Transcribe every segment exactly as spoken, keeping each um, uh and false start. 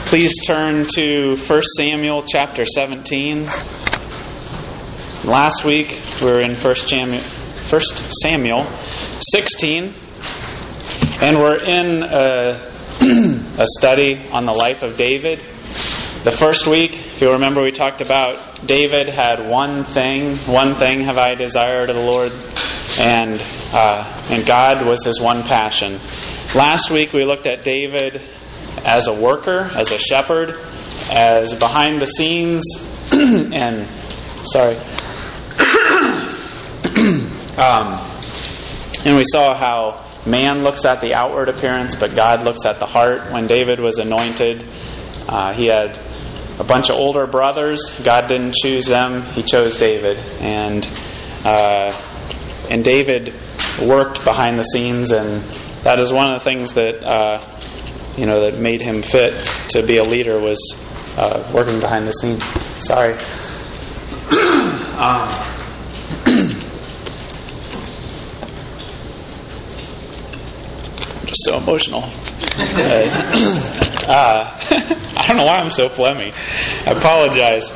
Please turn to First Samuel chapter seventeen. Last week we were in First Samuel sixteen, and we're in a, a study on the life of David. The first week, if you remember, we talked about David had one thing, one thing have I desired of the Lord, and uh, and God was his one passion. Last week we looked at David as a worker, as a shepherd, as behind the scenes, and sorry, um, and we saw how man looks at the outward appearance, but God looks at the heart. When David was anointed, uh, he had a bunch of older brothers. God didn't choose them; He chose David, and uh, and David worked behind the scenes, and that is one of the things that. Uh, You know, that made him fit to be a leader was uh, working behind the scenes. Sorry. um, I'm just so emotional. uh, uh, I don't know why I'm so phlegmy. I apologize.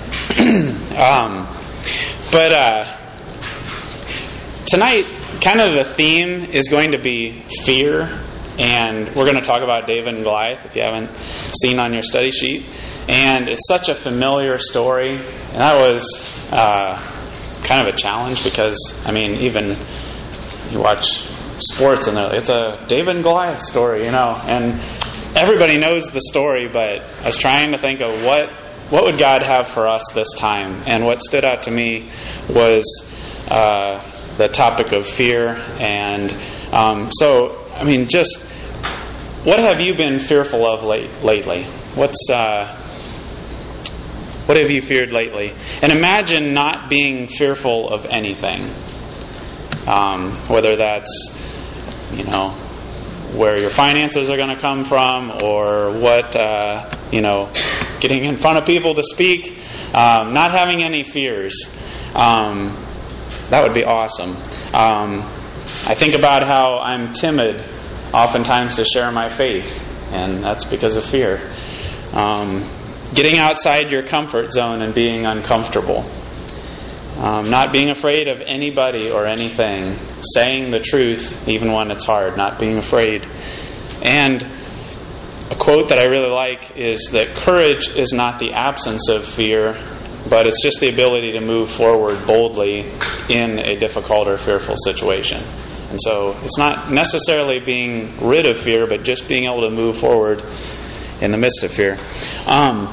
um, but uh, tonight, kind of the theme is going to be fear. And we're going to talk about David and Goliath, if you haven't seen on your study sheet. And it's such a familiar story. And that was uh, kind of a challenge because, I mean, even you watch sports and it's a David and Goliath story, you know. And everybody knows the story, but I was trying to think of what, what would God have for us this time. And what stood out to me was uh, the topic of fear. And um, so... I mean, just what have you been fearful of late, lately? What's uh, what have you feared lately? And imagine not being fearful of anything, um, whether that's you know where your finances are going to come from, or what uh, you know, getting in front of people to speak. Um, not having any fears. Um, that would be awesome. Um, I think about how I'm timid oftentimes to share my faith, and that's because of fear. Um, getting outside your comfort zone and being uncomfortable. Um, not being afraid of anybody or anything. Saying the truth even when it's hard. Not being afraid. And a quote that I really like is that courage is not the absence of fear, but it's just the ability to move forward boldly in a difficult or fearful situation. And so it's not necessarily being rid of fear, but just being able to move forward in the midst of fear. Um,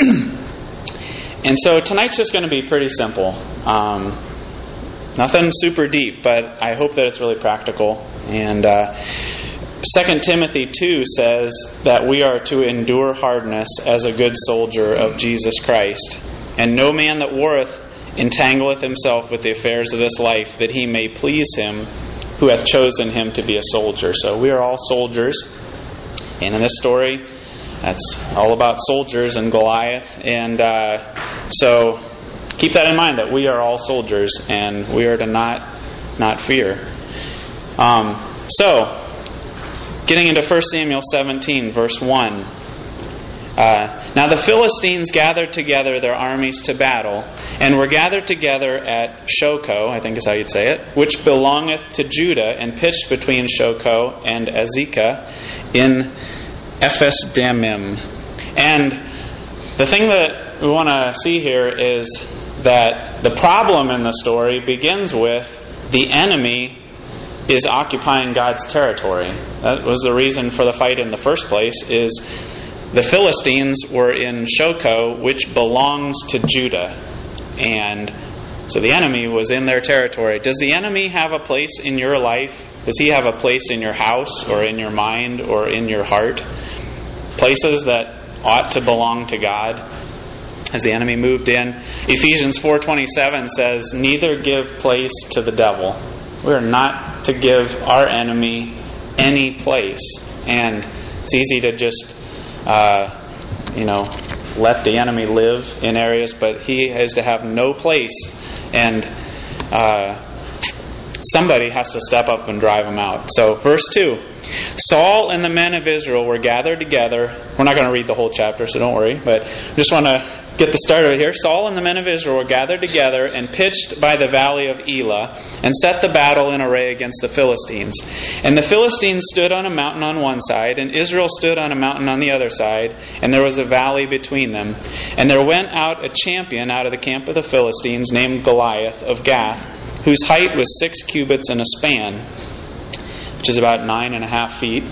and so tonight's just going to be pretty simple. Um, nothing super deep, but I hope that it's really practical. And uh, Second Timothy two says that we are to endure hardness as a good soldier of Jesus Christ. And no man that warreth entangleth himself with the affairs of this life, that he may please him who hath chosen him to be a soldier. So we are all soldiers. And in this story, that's all about soldiers and Goliath. And uh, so keep that in mind, that we are all soldiers and we are to not not fear. Um, so, getting into First Samuel seventeen, verse one. Uh, now the Philistines gathered together their armies to battle, and were gathered together at Shochoh, I think is how you'd say it, which belongeth to Judah, and pitched between Shochoh and Azekah in Ephes-dammim. And the thing that we want to see here is that the problem in the story begins with the enemy is occupying God's territory. That was the reason for the fight in the first place, is the Philistines were in Shochoh, which belongs to Judah. And so the enemy was in their territory. Does the enemy have a place in your life? Does he have a place in your house or in your mind or in your heart? Places that ought to belong to God. Has the enemy moved in? Ephesians four twenty-seven says, neither give place to the devil. We are not to give our enemy any place. And it's easy to just Uh, you know, let the enemy live in areas, but he is to have no place. And uh, somebody has to step up and drive them out. So, verse two. Saul and the men of Israel were gathered together. We're not going to read the whole chapter, so don't worry, but just want to get the start of it here. Saul and the men of Israel were gathered together and pitched by the valley of Elah and set the battle in array against the Philistines. And the Philistines stood on a mountain on one side, and Israel stood on a mountain on the other side, and there was a valley between them. And there went out a champion out of the camp of the Philistines named Goliath of Gath, whose height was six cubits and a span, which is about nine and a half feet.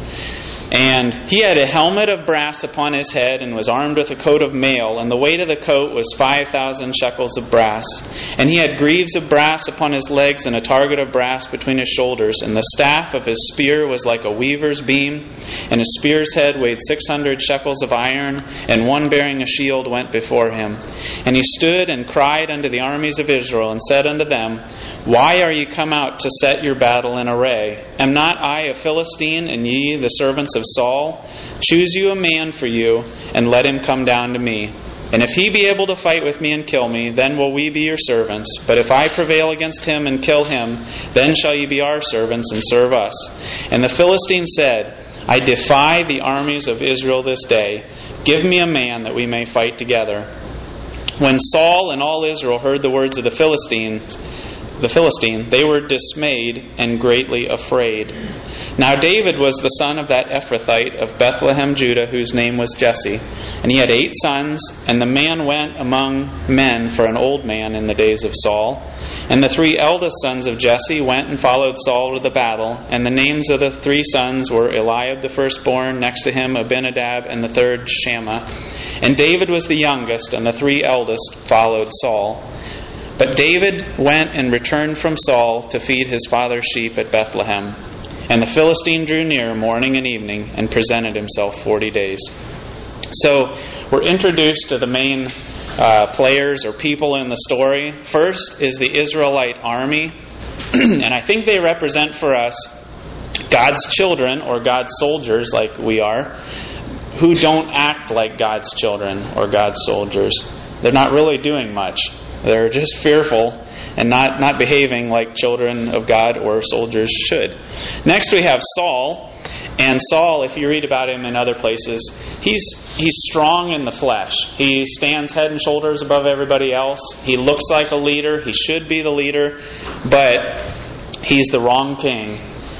And he had a helmet of brass upon his head and was armed with a coat of mail, and the weight of the coat was five thousand shekels of brass. And he had greaves of brass upon his legs and a target of brass between his shoulders. And the staff of his spear was like a weaver's beam, and his spear's head weighed six hundred shekels of iron, and one bearing a shield went before him. And he stood and cried unto the armies of Israel, and said unto them, Why are ye come out to set your battle in array? Am not I a Philistine, and ye the servants of Saul? Choose you a man for you, and let him come down to me. And if he be able to fight with me and kill me, then will we be your servants. But if I prevail against him and kill him, then shall ye be our servants and serve us. And the Philistine said, I defy the armies of Israel this day. Give me a man that we may fight together. When Saul and all Israel heard the words of the Philistines, the Philistine, they were dismayed and greatly afraid. Now David was the son of that Ephrathite of Bethlehem, Judah, whose name was Jesse. And he had eight sons, and the man went among men for an old man in the days of Saul. And the three eldest sons of Jesse went and followed Saul to the battle. And the names of the three sons were Eliab the firstborn, next to him Abinadab, and the third Shammah. And David was the youngest, and the three eldest followed Saul. But David went and returned from Saul to feed his father's sheep at Bethlehem. And the Philistine drew near morning and evening and presented himself forty days. So we're introduced to the main uh, players or people in the story. First is the Israelite army. And I think they represent for us God's children or God's soldiers like we are, who don't act like God's children or God's soldiers. They're not really doing much. They're just fearful and not, not behaving like children of God or soldiers should. Next we have Saul. And Saul, if you read about him in other places, he's he's strong in the flesh. He stands head and shoulders above everybody else. He looks like a leader. He should be the leader. But he's the wrong king.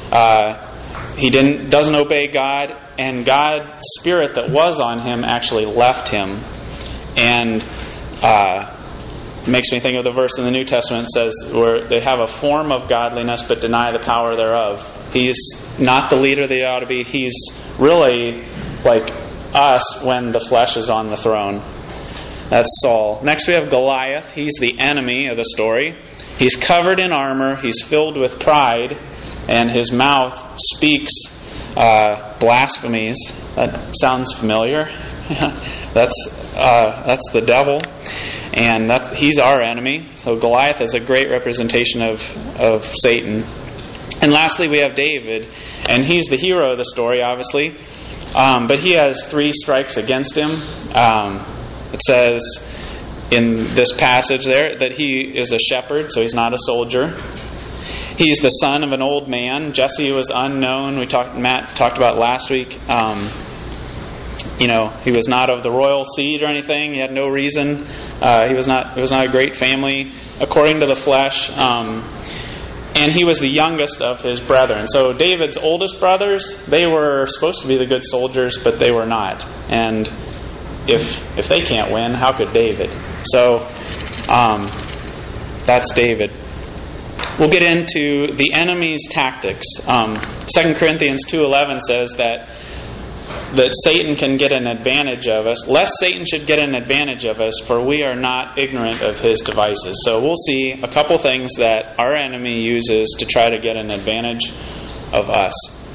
Uh, he didn't doesn't obey God. And God's spirit that was on him actually left him. And uh makes me think of the verse in the New Testament that says where they have a form of godliness but deny the power thereof. He's not the leader they ought to be. He's really like us when the flesh is on the throne. That's Saul. Next we have Goliath. He's the enemy of the story. He's covered in armor. He's filled with pride. And his mouth speaks uh, blasphemies. That sounds familiar. that's uh, that's the devil. And that's he's our enemy. So Goliath is a great representation of, of Satan. And lastly, we have David. And he's the hero of the story, obviously. Um, but he has three strikes against him. Um, it says in this passage there that he is a shepherd, so he's not a soldier. He's the son of an old man. Jesse was unknown. We talked. Matt talked about last week. Um, You know, he was not of the royal seed or anything. He had no reason. Uh, he was not. It was not a great family according to the flesh. Um, and he was the youngest of his brethren. So David's oldest brothers, they were supposed to be the good soldiers, but they were not. And if if they can't win, how could David? So um, that's David. We'll get into the enemy's tactics. Um, Second Corinthians two eleven says that. that Satan can get an advantage of us, lest Satan should get an advantage of us, for we are not ignorant of his devices. So we'll see a couple things that our enemy uses to try to get an advantage of us.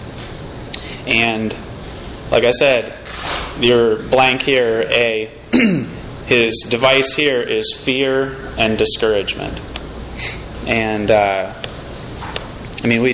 And like I said, your blank here, A, his device here is fear and discouragement. And, uh, I mean, we...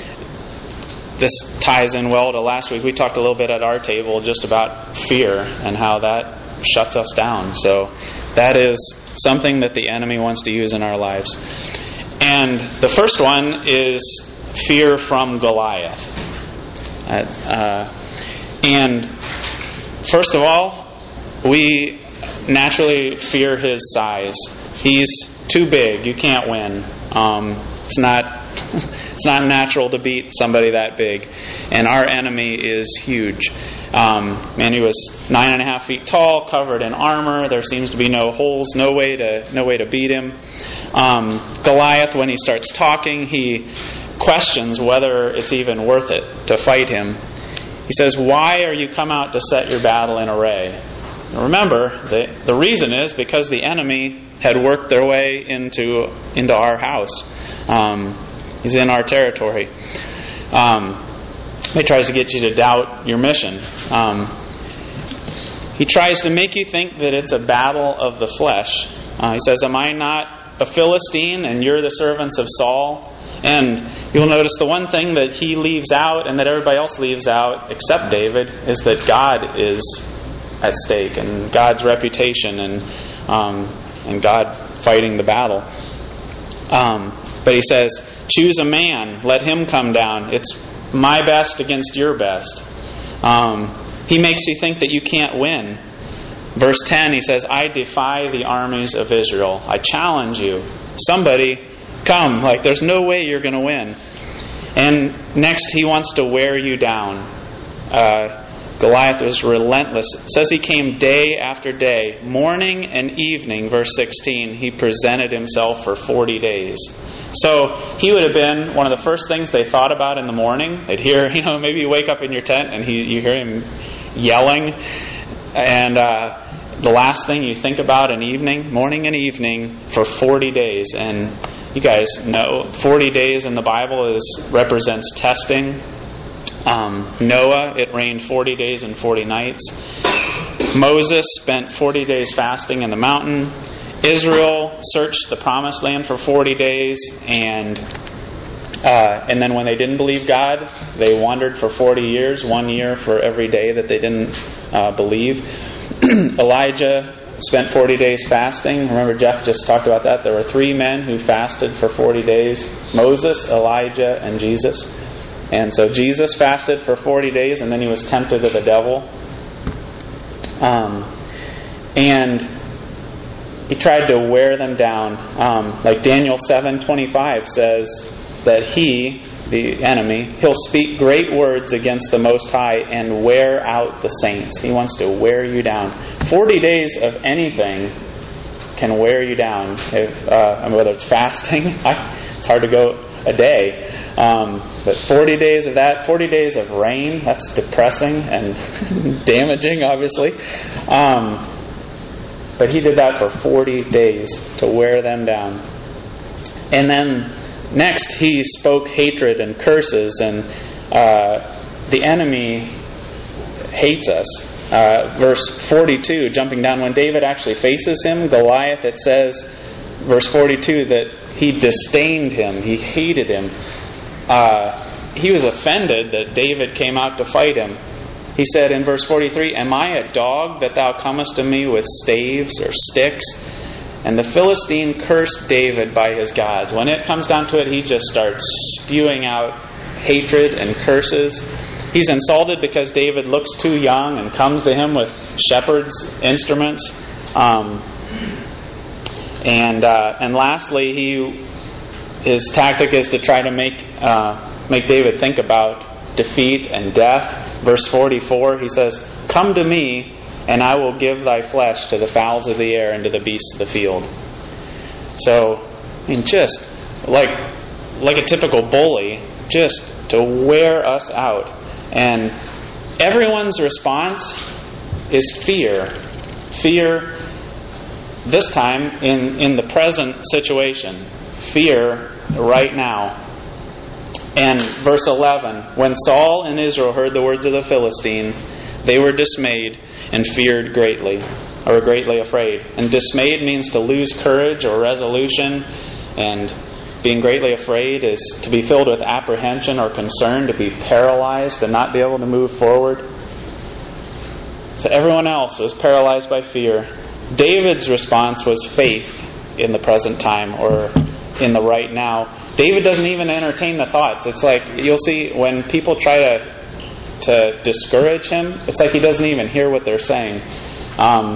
This ties in well to last week. We talked a little bit at our table just about fear and how that shuts us down. So that is something that the enemy wants to use in our lives. And the first one is fear from Goliath. Uh, uh, and first of all, we naturally fear his size. He's too big. You can't win. Um, it's not it's not natural to beat somebody that big. And our enemy is huge. Um, man, he was nine and a half feet tall, covered in armor. There seems to be no holes, no way to no way to beat him. Um, Goliath, when he starts talking, he questions whether it's even worth it to fight him. He says, "Why are you come out to set your battle in array?" Now remember, the the reason is because the enemy had worked their way into into our house. Um, he's in our territory. Um, he tries to get you to doubt your mission. Um, he tries to make you think that it's a battle of the flesh. Uh, he says, "Am I not a Philistine and you're the servants of Saul?" And you'll notice the one thing that he leaves out and that everybody else leaves out except David is that God is at stake and God's reputation and um, and God fighting the battle. Um, but he says, "Choose a man, let him come down. It's my best against your best." Um, he makes you think that you can't win. Verse ten, he says, "I defy the armies of Israel." I challenge you. Somebody come. Like, there's no way you're going to win. And next, he wants to wear you down. Uh, Goliath was relentless. It says he came day after day, morning and evening, verse sixteen, he presented himself for forty days. So he would have been one of the first things they thought about in the morning. They'd hear, you know, maybe you wake up in your tent and he, you hear him yelling. And uh, the last thing you think about in evening, morning and evening, for forty days. And you guys know, forty days in the Bible is represents testing. Um, Noah, it rained forty days and forty nights. Moses spent forty days fasting in the mountain. Israel searched the promised land for forty days, and uh, and then when they didn't believe God, they wandered for forty years, one year for every day that they didn't uh, believe. Elijah spent forty days fasting. Remember, Jeff just talked about that. There were three men who fasted for forty days: Moses, Elijah, and Jesus. And so Jesus fasted for forty days, and then he was tempted of the devil. Um, and he tried to wear them down. Um, like Daniel seven twenty-five says that he, the enemy, he'll speak great words against the Most High and wear out the saints. He wants to wear you down. Forty days of anything can wear you down. If uh, I mean, whether it's fasting, it's hard to go a day. Um, but forty days of that, forty days of rain, that's depressing and damaging, obviously. Um, but he did that for forty days to wear them down. And then next, he spoke hatred and curses, and uh, the enemy hates us. Uh, verse forty-two, jumping down, when David actually faces him, Goliath, it says, verse forty-two, that he disdained him, he hated him. Uh, he was offended that David came out to fight him. He said in verse forty-three, "Am I a dog that thou comest to me with staves or sticks?" And the Philistine cursed David by his gods. When it comes down to it, he just starts spewing out hatred and curses. He's insulted because David looks too young and comes to him with shepherd's instruments. Um, and uh, and lastly, he his tactic is to try to make uh, make David think about defeat and death. Verse forty-four, he says, "Come to me, and I will give thy flesh to the fowls of the air and to the beasts of the field." So, I mean, just like like a typical bully, just to wear us out. And everyone's response is fear. Fear, this time, in, in the present situation. Fear right now. And verse eleven, when Saul and Israel heard the words of the Philistine, they were dismayed and feared greatly, or greatly afraid. And dismayed means to lose courage or resolution, and being greatly afraid is to be filled with apprehension or concern, to be paralyzed and not be able to move forward. So everyone else was paralyzed by fear. David's response was faith in the present time, or in the right now. David doesn't even entertain the thoughts. It's like, you'll see when people try to to discourage him, it's like he doesn't even hear what they're saying. Um,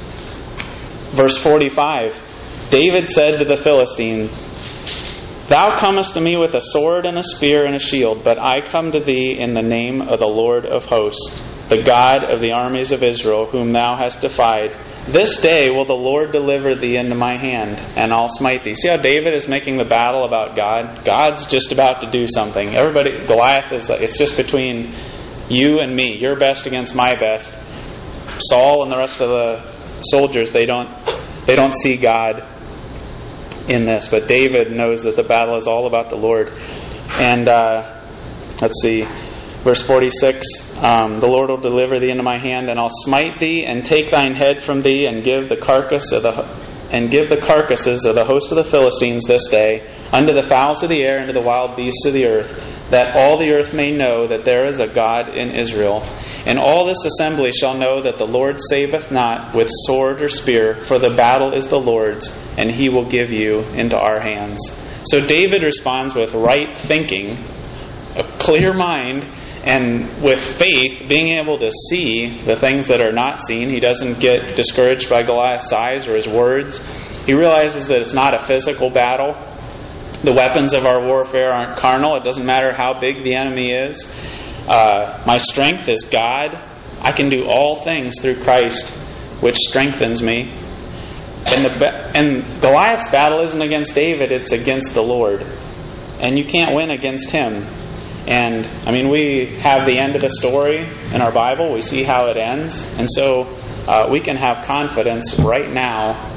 verse forty-five, David said to the Philistine, "Thou comest to me with a sword and a spear and a shield, but I come to thee in the name of the Lord of hosts, the God of the armies of Israel, whom thou hast defied. This day will the Lord deliver thee into my hand, and I'll smite thee." See how David is making the battle about God? God's just about to do something. Everybody, Goliath is, it's just between you and me, your best against my best. Saul and the rest of the soldiers, they don't they don't see God in this, but David knows that the battle is all about the Lord. And uh, let's see, verse forty-six, um, "The Lord will deliver thee into my hand, and I'll smite thee, and take thine head from thee, and give the carcass of the and give the carcasses of the host of the Philistines this day unto the fowls of the air and to the wild beasts of the earth, that all the earth may know that there is a God in Israel. And all this assembly shall know that the Lord saveth not with sword or spear, for the battle is the Lord's, and he will give you into our hands." So David responds with right thinking, a clear mind, and with faith, being able to see the things that are not seen. He doesn't get discouraged by Goliath's size or his words. He realizes that it's not a physical battle. The weapons of our warfare aren't carnal. It doesn't matter how big the enemy is. Uh, my strength is God. I can do all things through Christ, which strengthens me. And, the, and Goliath's battle isn't against David, it's against the Lord. And you can't win against him. And, I mean, we have the end of the story in our Bible. We see how it ends. And so uh, we can have confidence right now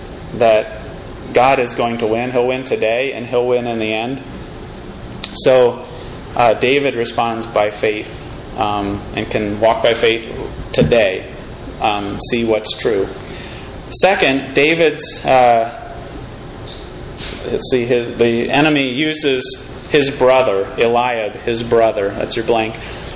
that God is going to win. He'll win today, and He'll win in the end. So uh, David responds by faith um, and can walk by faith today, um, see what's true. Second, David's, uh, let's see, his, the enemy uses his brother, Eliab, his brother. That's your blank.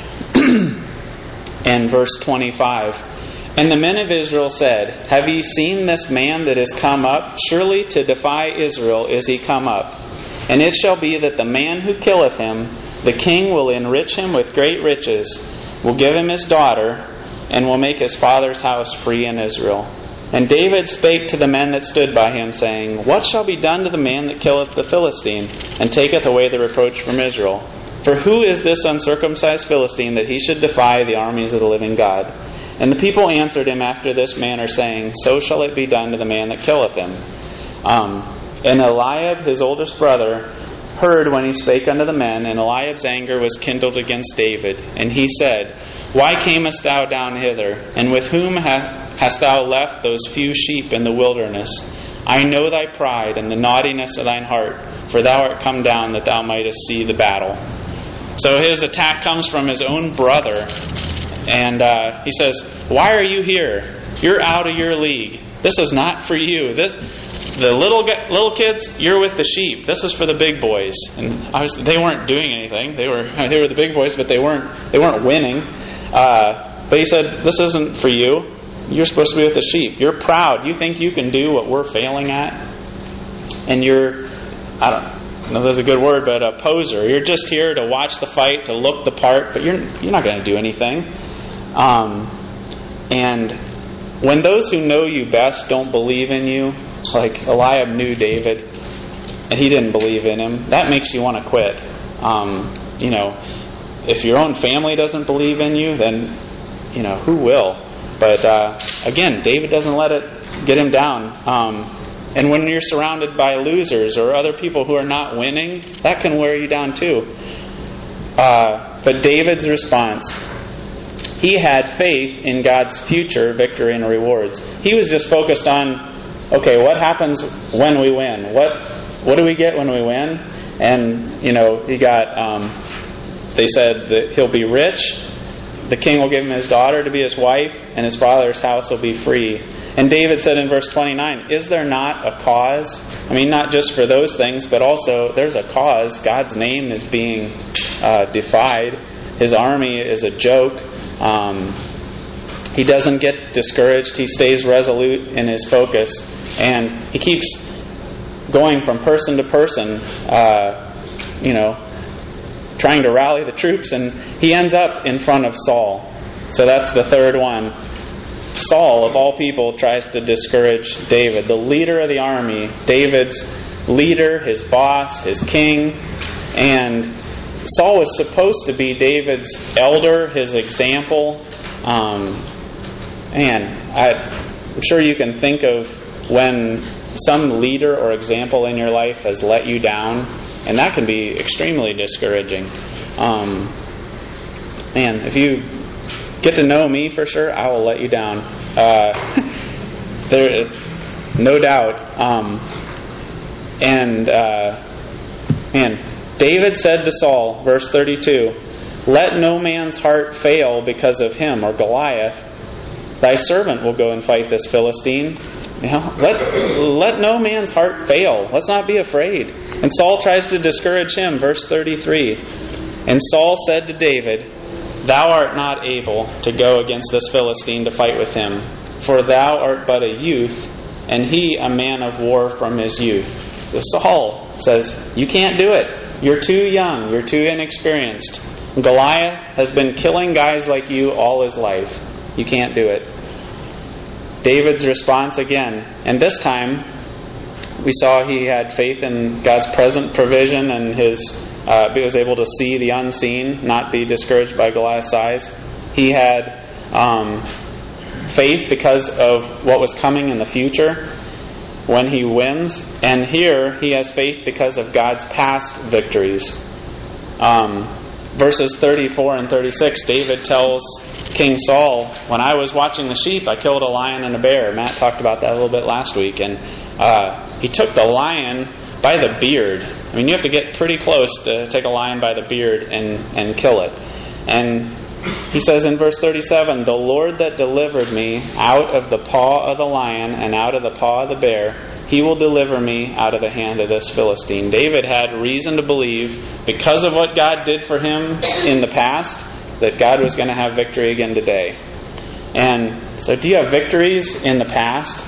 In verse twenty-five. "And the men of Israel said, Have ye seen this man that is come up? Surely to defy Israel is he come up. And it shall be that the man who killeth him, the king will enrich him with great riches, will give him his daughter, and will make his father's house free in Israel. And David spake to the men that stood by him, saying, What shall be done to the man that killeth the Philistine, and taketh away the reproach from Israel? For who is this uncircumcised Philistine, that he should defy the armies of the living God? And the people answered him after this manner, saying, So shall it be done to the man that killeth him. Um, and Eliab, his oldest brother, heard when he spake unto the men, and Eliab's anger was kindled against David. And he said, Why camest thou down hither? And with whom ha- hast thou left those few sheep in the wilderness? I know thy pride and the naughtiness of thine heart, for thou art come down that thou mightest see the battle. So his attack comes from his own brother. And uh, he says, Why are you here? You're out of your league. This is not for you. This, the little little kids, you're with the sheep. This is for the big boys. And obviously, they weren't doing anything. They were they were the big boys, but they weren't they weren't winning. Uh, but he said, This isn't for you. You're supposed to be with the sheep. You're proud. You think you can do what we're failing at, and you're I don't know. That's a good word, but a poser. You're just here to watch the fight, to look the part, but you're you're not going to do anything. Um, and when those who know you best don't believe in you, like Eliab knew David, and he didn't believe in him, that makes you want to quit. Um, you know, if your own family doesn't believe in you, then, you know, who will? But uh, again, David doesn't let it get him down. Um, and when you're surrounded by losers or other people who are not winning, that can wear you down too. Uh, but David's response, he had faith in God's future victory and rewards. He was just focused on, okay, what happens when we win? What what do we get when we win? And, you know, he got, um, they said that he'll be rich. The king will give him his daughter to be his wife, and his father's house will be free. And David said in verse twenty-nine, Is there not a cause? I mean, not just for those things, but also there's a cause. God's name is being uh, defied. His army is a joke. Um, he doesn't get discouraged. He stays resolute in his focus. And he keeps going from person to person, uh, you know, trying to rally the troops, and he ends up in front of Saul. So that's the third one. Saul, of all people, tries to discourage David, the leader of the army, David's leader, his boss, his king. And Saul was supposed to be David's elder, his example. Um, man, I, I'm sure you can think of when some leader or example in your life has let you down, and that can be extremely discouraging. Um, man, if you get to know me for sure, I will let you down. Uh, there, no doubt. Um, and uh, man, David said to Saul, verse thirty-two, "Let no man's heart fail because of him," or Goliath. "Thy servant will go and fight this Philistine." You know, let let no man's heart fail. Let's not be afraid. And Saul tries to discourage him. Verse thirty-three. "And Saul said to David, Thou art not able to go against this Philistine to fight with him, for thou art but a youth, and he a man of war from his youth." So Saul says, "You can't do it. You're too young. You're too inexperienced. Goliath has been killing guys like you all his life. You can't do it." David's response again, and this time we saw he had faith in God's present provision, and his uh, he was able to see the unseen, not be discouraged by Goliath's size. He had um, faith because of what was coming in the future when he wins, and here he has faith because of God's past victories. Um, verses thirty-four and thirty-six, David tells King Saul, "When I was watching the sheep, I killed a lion and a bear." Matt talked about that a little bit last week. And uh, he took the lion by the beard. I mean, you have to get pretty close to take a lion by the beard and, and kill it. And he says in verse thirty-seven, "The Lord that delivered me out of the paw of the lion and out of the paw of the bear, He will deliver me out of the hand of this Philistine." David had reason to believe, because of what God did for him in the past, that God was going to have victory again today. And so do you have victories in the past?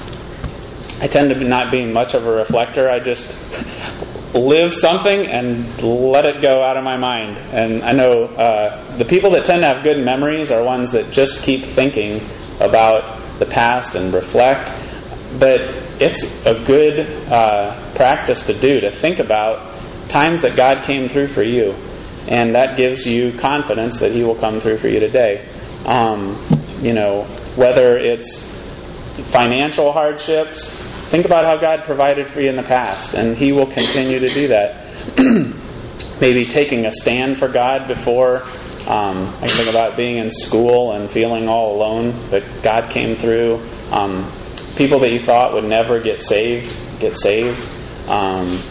I tend to not be much of a reflector. I just live something and let it go out of my mind. And I know uh, the people that tend to have good memories are ones that just keep thinking about the past and reflect. But it's a good uh, practice to do, to think about times that God came through for you. And that gives you confidence that He will come through for you today. Um, you know, whether it's financial hardships, think about how God provided for you in the past, and He will continue to do that. Maybe taking a stand for God before. Um, I can think about being in school and feeling all alone, but God came through. Um, people that you thought would never get saved, get saved. Um,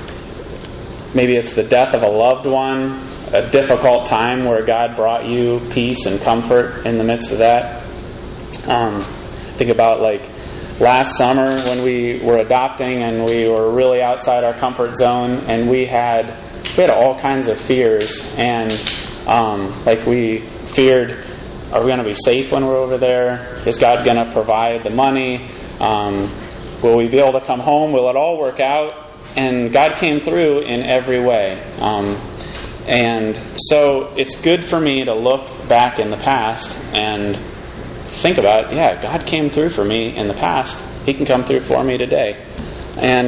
Maybe it's the death of a loved one, a difficult time where God brought you peace and comfort in the midst of that. Um, think about like last summer when we were adopting and we were really outside our comfort zone, and we had we had all kinds of fears, and um, like we feared, are we going to be safe when we're over there? Is God going to provide the money? Um, will we be able to come home? Will it all work out? And God came through in every way. Um, and so it's good for me to look back in the past and think about, yeah, God came through for me in the past. He can come through for me today. And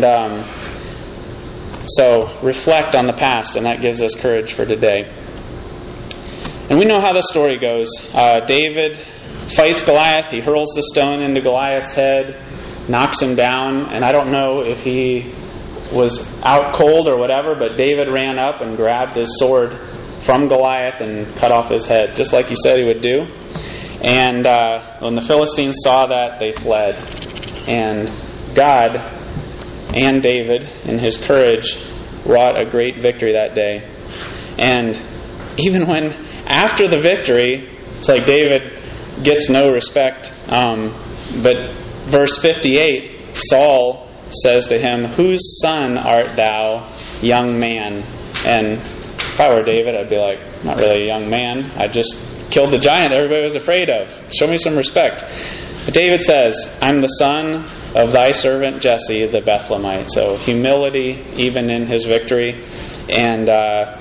um, so reflect on the past, and that gives us courage for today. And we know how the story goes. Uh, David fights Goliath. He hurls the stone into Goliath's head, knocks him down. And I don't know if he was out cold or whatever, but David ran up and grabbed his sword from Goliath and cut off his head, just like he said he would do. And uh, when the Philistines saw that, they fled. And God and David, in his courage, wrought a great victory that day. And even when, after the victory, it's like David gets no respect. Um, but verse fifty-eight, Saul says to him, "Whose son art thou, young man?" And if I were David, I'd be like, not really a young man. I just killed the giant everybody was afraid of. Show me some respect. But David says, "I'm the son of thy servant Jesse the Bethlehemite. So humility even in his victory. And uh,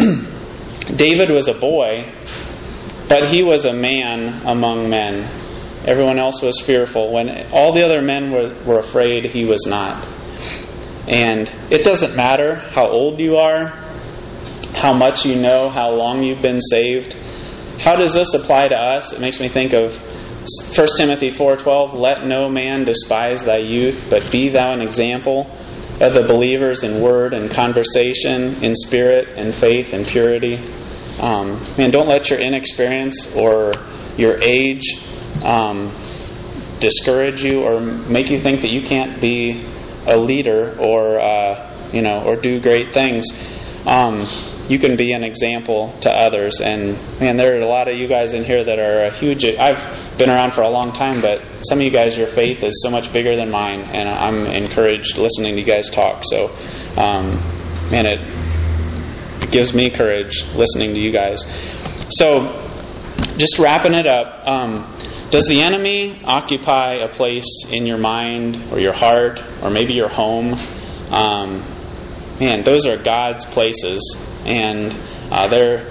David was a boy, but he was a man among men. Everyone else was fearful. When all the other men were, were afraid, he was not. And it doesn't matter how old you are, how much you know, how long you've been saved. How does this apply to us? It makes me think of First Timothy four twelve, let no man despise thy youth, but be thou an example of the believers in word and conversation, in spirit and faith and purity. Um, man, don't let your inexperience or your age um, discourage you or make you think that you can't be a leader or uh, you know or do great things. Um, you can be an example to others. And man, there are a lot of you guys in here that are a huge. I've been around for a long time, but some of you guys, your faith is so much bigger than mine, and I'm encouraged listening to you guys talk. So, um, man, it, it gives me courage listening to you guys. So, just wrapping it up. Um, does the enemy occupy a place in your mind or your heart or maybe your home? Um, man, those are God's places. And uh, they're,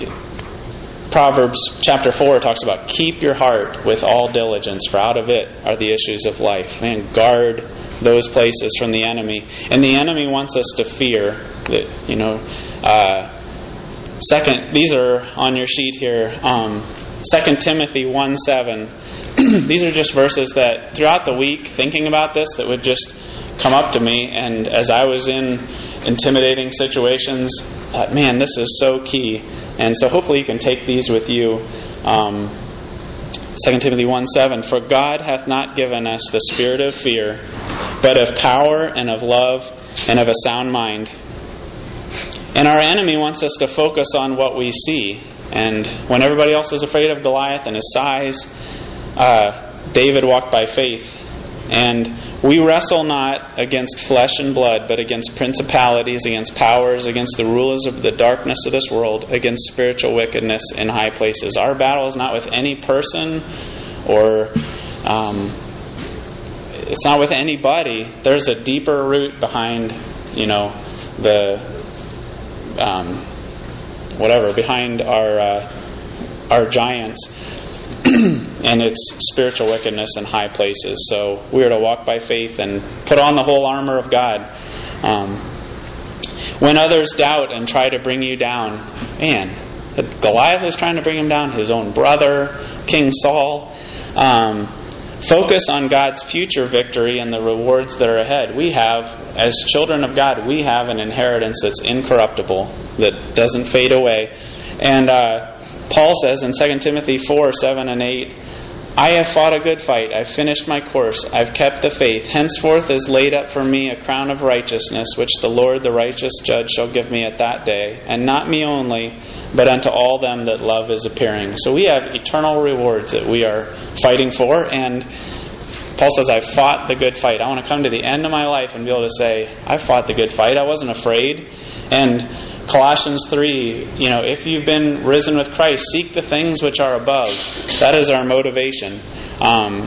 Proverbs chapter four talks about keep your heart with all diligence, for out of it are the issues of life. Man, guard those places from the enemy. And the enemy wants us to fear that, you know, uh, second, these are on your sheet here. Um, Second Timothy one seven. These are just verses that throughout the week, thinking about this, that would just come up to me. And as I was in intimidating situations, uh, man, this is so key. And so hopefully you can take these with you. Um, Second Timothy one seven. For God hath not given us the spirit of fear, but of power and of love and of a sound mind. And our enemy wants us to focus on what we see. And when everybody else was afraid of Goliath and his size, uh, David walked by faith. And we wrestle not against flesh and blood, but against principalities, against powers, against the rulers of the darkness of this world, against spiritual wickedness in high places. Our battle is not with any person, or um, it's not with anybody. There's a deeper root behind, you know, the um, whatever behind our uh, our giants. And it's spiritual wickedness in high places. So we are to walk by faith and put on the whole armor of God. Um, when others doubt and try to bring you down, man, Goliath was trying to bring him down, his own brother, King Saul. Um, focus on God's future victory and the rewards that are ahead. We have, as children of God, we have an inheritance that's incorruptible, that doesn't fade away. And uh, Paul says in Second Timothy four, seven and eight, I have fought a good fight, I've finished my course, I've kept the faith. Henceforth is laid up for me a crown of righteousness, which the Lord the righteous judge shall give me at that day, and not me only, but unto all them that love is appearing. So we have eternal rewards that we are fighting for, and Paul says, I've fought the good fight. I want to come to the end of my life and be able to say, I fought the good fight, I wasn't afraid. And Colossians three, you know, if you've been risen with Christ, seek the things which are above. That is our motivation. Um,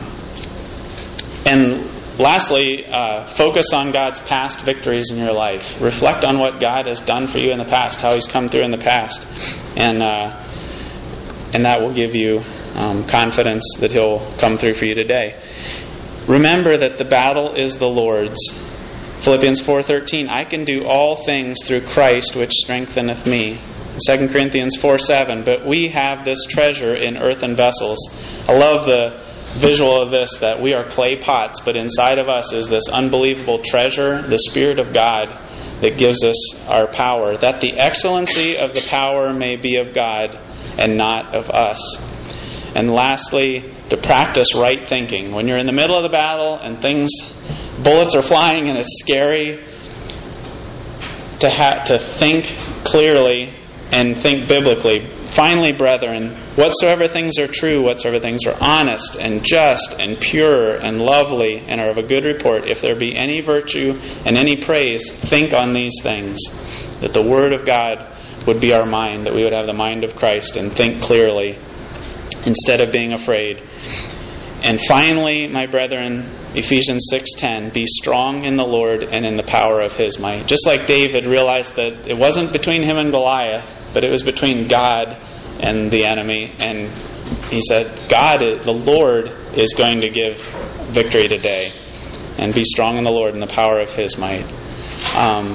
and lastly, uh, focus on God's past victories in your life. Reflect on what God has done for you in the past, how He's come through in the past. And uh, and that will give you um, confidence that He'll come through for you today. Remember that the battle is the Lord's. Philippians four thirteen, I can do all things through Christ which strengtheneth me. Second Corinthians four seven, but we have this treasure in earthen vessels. I love the visual of this, that we are clay pots, but inside of us is this unbelievable treasure, the Spirit of God, that gives us our power, that the excellency of the power may be of God and not of us. And lastly, to practice right thinking. When you're in the middle of the battle and things, bullets are flying and it's scary, to ha- to think clearly and think biblically. Finally, brethren, whatsoever things are true, whatsoever things are honest and just and pure and lovely and are of a good report, if there be any virtue and any praise, think on these things. That the Word of God would be our mind, that we would have the mind of Christ and think clearly instead of being afraid. And finally, my brethren, Ephesians six ten, be strong in the Lord and in the power of His might. Just like David realized that it wasn't between him and Goliath, but it was between God and the enemy. And he said, God, the Lord, is going to give victory today. And be strong in the Lord and the power of His might. Um,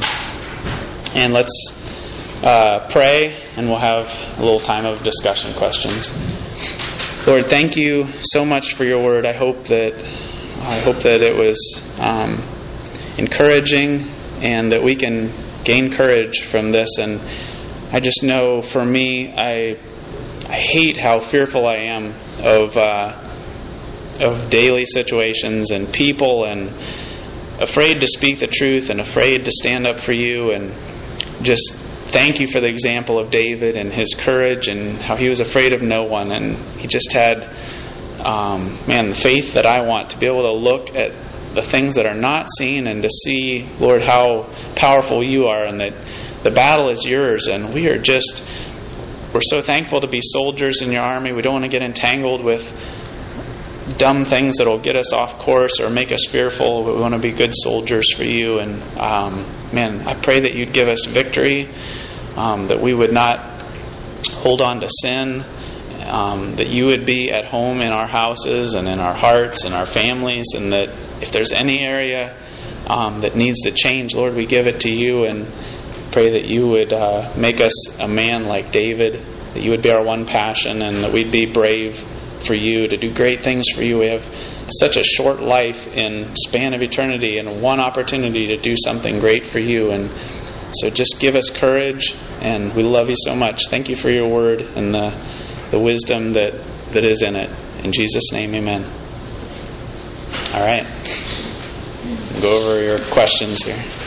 and let's uh, pray, and we'll have a little time of discussion questions. Lord, thank you so much for your word. I hope that I hope that it was um, encouraging, and that we can gain courage from this. And I just know, for me, I I hate how fearful I am of uh, of daily situations and people, and afraid to speak the truth, and afraid to stand up for you. And just thank you for the example of David and his courage, and how he was afraid of no one, and he just had, um, man, the faith that I want to be able to look at the things that are not seen, and to see, Lord, how powerful you are, and that the battle is yours, and we are just, we're so thankful to be soldiers in your army. We don't want to get entangled with dumb things that will get us off course or make us fearful. We want to be good soldiers for you. And um, man, I pray that you'd give us victory, um, that we would not hold on to sin, um, that you would be at home in our houses and in our hearts and our families, and that if there's any area um, that needs to change, Lord, we give it to you, and pray that you would uh, make us a man like David, that you would be our one passion, and that we'd be brave for you, to do great things for you. We have such a short life in span of eternity, and one opportunity to do something great for you. And so just give us courage, and we love you so much. Thank you for your word and the the wisdom that, that is in it. In Jesus' name, amen. All right. Go over your questions here.